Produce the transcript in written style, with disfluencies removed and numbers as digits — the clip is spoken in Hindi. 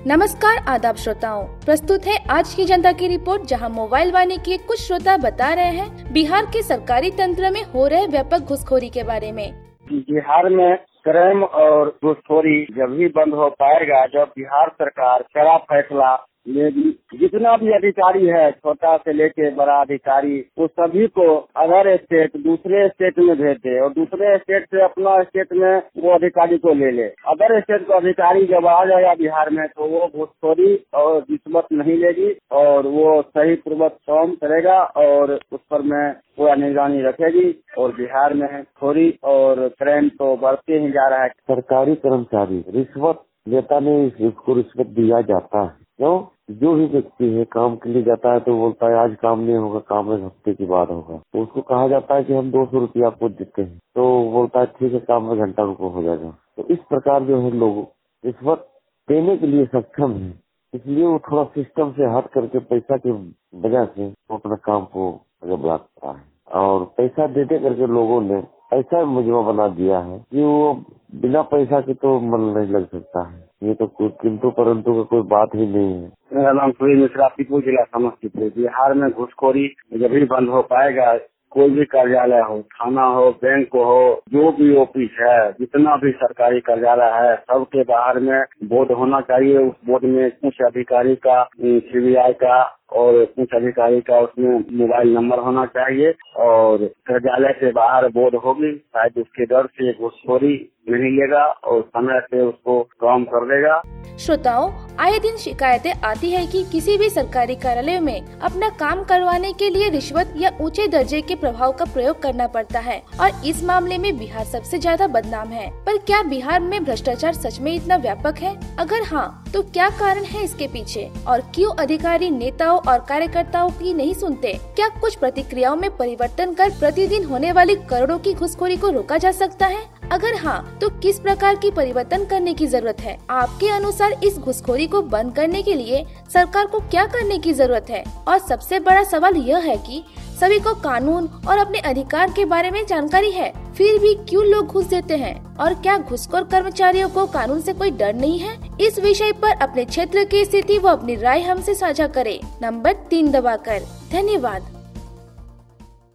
नमस्कार आदाब श्रोताओं, प्रस्तुत है आज की जनता की रिपोर्ट, जहां मोबाइल वाणी के कुछ श्रोता बता रहे हैं बिहार के सरकारी तंत्र में हो रहे व्यापक घुसखोरी के बारे में। बिहार में क्राइम और घुसखोरी जब ही बंद हो पाएगा जब बिहार सरकार कड़ा फैसला लेगी। जितना भी अधिकारी है, छोटा से लेके बड़ा अधिकारी, वो सभी को अदर स्टेट दूसरे स्टेट में भेज दे और दूसरे स्टेट से अपना स्टेट में वो अधिकारी को ले ले। अदर स्टेट का अधिकारी जब आ जाएगा बिहार में तो वो घुसखोरी और रिश्वत नहीं लेगी और वो सही पूर्वक काम करेगा और उस पर में पूरा निगरानी रखेगी। और बिहार में खोरी और क्राइम तो बढ़ते ही जा रहा है। सरकारी कर्मचारी रिश्वत लेता नहीं, इसको रिश्वत दिया जाता है। क्यों? जो भी व्यक्ति है काम के लिए जाता है तो बोलता है आज काम नहीं होगा, काम एक हफ्ते के बाद होगा, तो उसको कहा जाता है कि हम 200 रुपया आपको देते हैं, तो बोलता है ठीक है, काम में घंटा रुको हो जाएगा। तो इस प्रकार जो है लोग रिश्वत देने के लिए सक्षम है, इसलिए वो थोड़ा सिस्टम से हट करके पैसा की वजह से वो अपना काम को आगे बढ़ाता है। और पैसा देते करके लोगों ने ऐसा मुजमा बना दिया है कि वो बिना पैसा के तो मन नहीं लग सकता है। ये तो कोई किंतु परंतु का कोई बात ही नहीं है। मेरा नाम सुरेश मिश्रा, पीपल जिला समस्तीपुर। बिहार में घुसखोरी जब भी बंद हो पाएगा, कोई भी कार्यालय हो, थाना हो, बैंक हो, जो भी ऑफिस है, जितना भी सरकारी कार्यालय है, सबके बाहर में बोर्ड होना चाहिए। उस बोर्ड में कुछ अधिकारी का, सीबीआई का और कुछ अधिकारी का उसमें मोबाइल नंबर होना चाहिए और कार्यालय से बाहर बोर्ड होगी। शायद उसके डर से घुसखोरी नहीं लेगा और समय से उसको काम कर देगा। श्रोताओं, आए दिन शिकायतें आती है कि किसी भी सरकारी कार्यालय में अपना काम करवाने के लिए रिश्वत या ऊंचे दर्जे के प्रभाव का प्रयोग करना पड़ता है और इस मामले में बिहार सबसे ज्यादा बदनाम है। पर क्या बिहार में भ्रष्टाचार सच में इतना व्यापक है? अगर हाँ, तो क्या कारण है इसके पीछे और क्यों अधिकारी नेताओं और कार्यकर्ताओं की नहीं सुनते? क्या कुछ प्रतिक्रियाओं में परिवर्तन कर प्रतिदिन होने वाली करोड़ों की घुसखोरी को रोका जा सकता है? अगर हाँ, तो किस प्रकार की परिवर्तन करने की जरूरत है? आपके अनुसार इस घुसखोरी को बंद करने के लिए सरकार को क्या करने की जरूरत है? और सबसे बड़ा सवाल यह है कि सभी को कानून और अपने अधिकार के बारे में जानकारी है, फिर भी क्यों लोग घुस देते हैं? और क्या घुसखोर कर्मचारियों को कानून से कोई डर नहीं है? इस विषय पर अपने क्षेत्र की स्थिति व अपनी राय हमसे साझा करें नंबर 3 दबाकर। धन्यवाद।